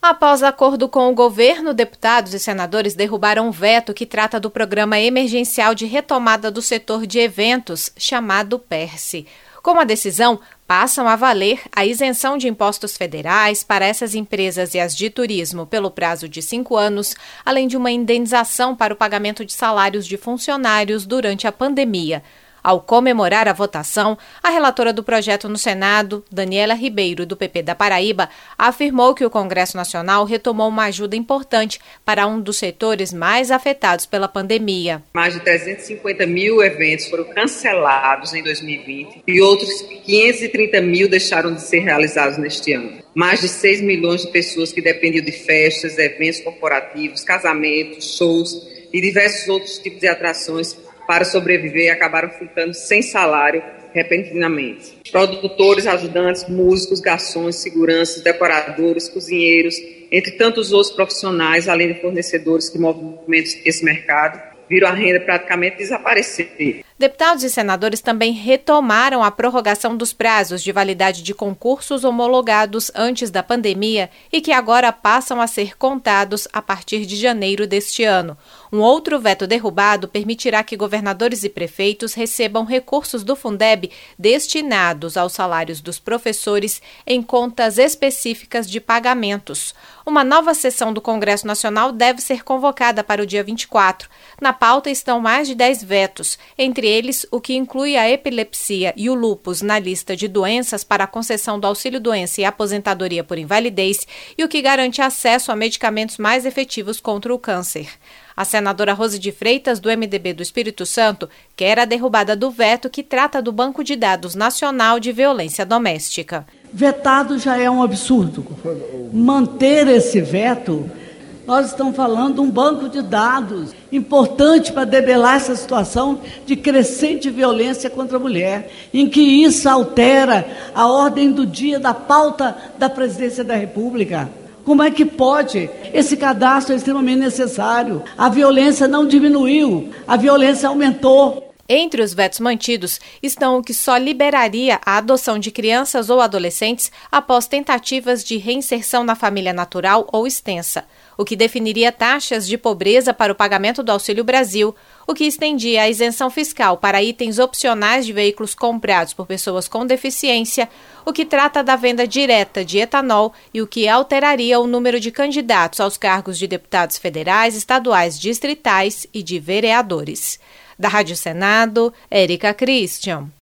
Após acordo com o governo, deputados e senadores derrubaram um veto que trata do Programa Emergencial de Retomada do Setor de Eventos, chamado PERSE. Com a decisão, passam a valer a isenção de impostos federais para essas empresas e as de turismo pelo prazo de 5 anos, além de uma indenização para o pagamento de salários de funcionários durante a pandemia. Ao comemorar a votação, a relatora do projeto no Senado, Daniela Ribeiro, do PP da Paraíba, afirmou que o Congresso Nacional retomou uma ajuda importante para um dos setores mais afetados pela pandemia. Mais de 350 mil eventos foram cancelados em 2020 e outros 530 mil deixaram de ser realizados neste ano. Mais de 6 milhões de pessoas que dependiam de festas, eventos corporativos, casamentos, shows e diversos outros tipos de atrações para sobreviver, acabaram ficando sem salário repentinamente. Produtores, ajudantes, músicos, garçons, seguranças, decoradores, cozinheiros, entre tantos outros profissionais, além de fornecedores que movimentam esse mercado, viram a renda praticamente desaparecer. Deputados e senadores também retomaram a prorrogação dos prazos de validade de concursos homologados antes da pandemia e que agora passam a ser contados a partir de janeiro deste ano. Um outro veto derrubado permitirá que governadores e prefeitos recebam recursos do Fundeb destinados aos salários dos professores em contas específicas de pagamentos. Uma nova sessão do Congresso Nacional deve ser convocada para o dia 24. Na pauta estão mais de 10 vetos, entre eles o que inclui a epilepsia e o lúpus na lista de doenças para a concessão do auxílio-doença e aposentadoria por invalidez e o que garante acesso a medicamentos mais efetivos contra o câncer. A senadora Rose de Freitas, do MDB do Espírito Santo, quer a derrubada do veto que trata do Banco de Dados Nacional de Violência Doméstica. Vetado já é um absurdo. Manter esse veto, nós estamos falando de um banco de dados importante para debelar essa situação de crescente violência contra a mulher, em que isso altera a ordem do dia da pauta da Presidência da República. Como é que pode? Esse cadastro é extremamente necessário. A violência não diminuiu, a violência aumentou. Entre os vetos mantidos estão o que só liberaria a adoção de crianças ou adolescentes após tentativas de reinserção na família natural ou extensa, o que definiria taxas de pobreza para o pagamento do Auxílio Brasil, o que estendia a isenção fiscal para itens opcionais de veículos comprados por pessoas com deficiência, o que trata da venda direta de etanol e o que alteraria o número de candidatos aos cargos de deputados federais, estaduais, distritais e de vereadores. Da Rádio Senado, Érica Christian.